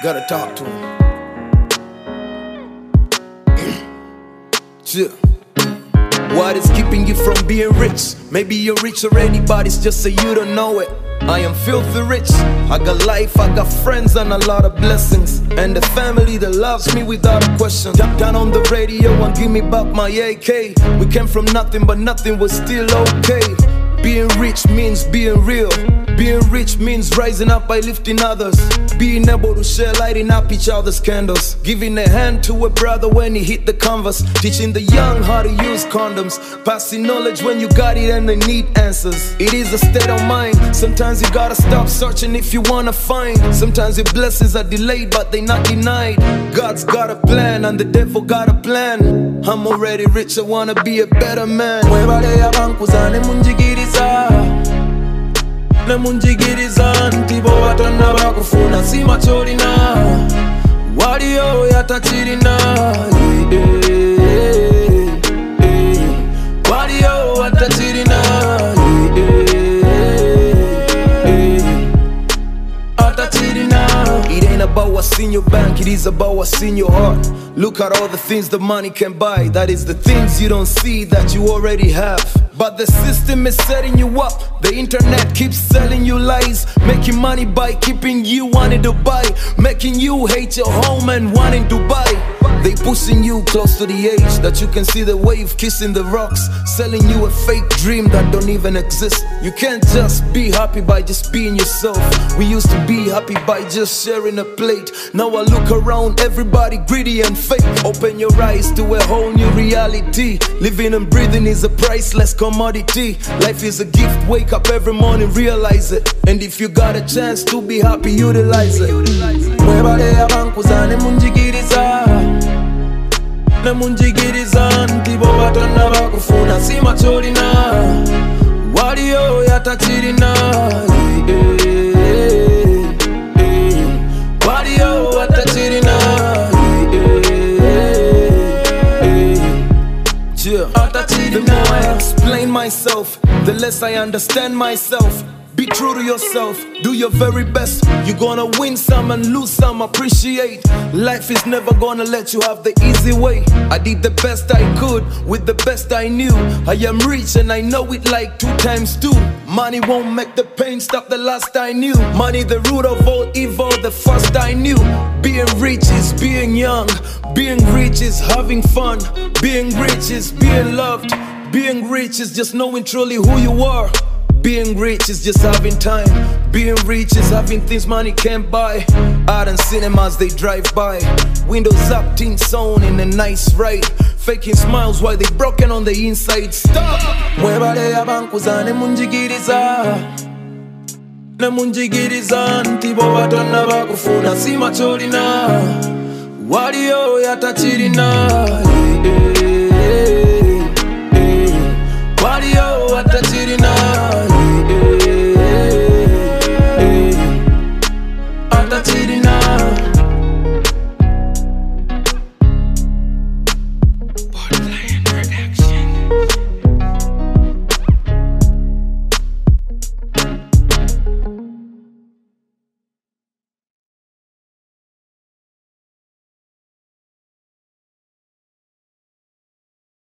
Gotta talk to him. Yeah. What is keeping you from being rich? Maybe you're rich already, but it's just so you don't know it. I am filthy rich. I got life, I got friends and a lot of blessings, and a family that loves me without a question. Jump down on the radio and give me back my AK. We came from nothing, but nothing was still okay. Being rich means being real. Being rich means rising up by lifting others. Being able to share, lighting up each other's candles. Giving a hand to a brother when he hit the canvas. Teaching the young how to use condoms. Passing knowledge when you got it and they need answers. It is a state of mind. Sometimes you gotta stop searching if you wanna find. Sometimes your blessings are delayed but they not denied. God's got a plan and the devil got a plan. I'm already rich, I wanna be a better man. Nemunjigiriza ntibo watonna bakufuna si macholina waliyo yatachirina waliyo watachirina atachirina. It ain't about what's in your bank, it is about what's in your heart. Look at all the things the money can buy. That is the things you don't see that you already have. But the system is setting you up. The internet keeps selling you lies, making money by keeping you wanting to buy, making you hate your home and wanting to buy. They pushing you close to the edge that you can see the wave kissing the rocks, selling you a fake dream that don't even exist. You can't just be happy by just being yourself. We used to be happy by just sharing a plate. Now I look around, everybody greedy and fake. Open your eyes to a whole new reality. Living and breathing is a priceless commodity. Life is a gift, wake up every morning, realize it. And if you got a chance to be happy, utilize it. Nemunjigiriza ntibo watonna bakufuna si macholina waliyo yatachirina waliyo watachirina. The more I explain myself, the less I understand myself. Be true to yourself, do your very best. You're gonna win some and lose some, appreciate. Life is never gonna let you have the easy way. I did the best I could with the best I knew. I am rich and I know it like 2 times 2. Money won't make the pain stop the last I knew. Money the root of all evil, the first I knew. Being rich is being young. Being rich is having fun. Being rich is being loved. Being rich is just knowing truly who you are. Being rich is just having time. Being rich is having things money can't buy. Art and cinemas they drive by. Windows up, teens on in a nice ride. Faking smiles while they broken on the inside. Stop! Mwebale bankuza nemunjigiriza. Nemunjigiriza ntibo watonna bakufuna si macholina waliyo yatachirina.